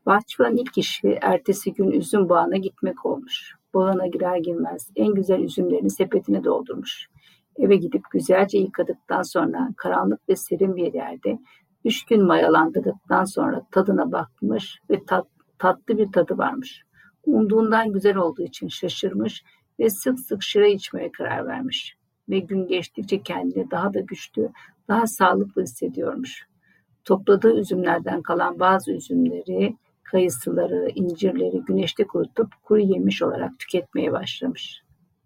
Bahçıvanın ilk işi ertesi gün üzüm bağına gitmek olmuş. Bağına girer girmez en güzel üzümlerini sepetine doldurmuş. Eve gidip güzelce yıkadıktan sonra karanlık ve serin bir yerde 3 gün mayalandırdıktan sonra tadına bakmış ve tatlı bir tadı varmış. Umduğundan güzel olduğu için şaşırmış ve sık sık şıra içmeye karar vermiş. Ve gün geçtikçe kendini daha da güçlü, daha sağlıklı hissediyormuş. Topladığı üzümlerden kalan bazı üzümleri, kayısıları, incirleri güneşte kurutup kuru yemiş olarak tüketmeye başlamış.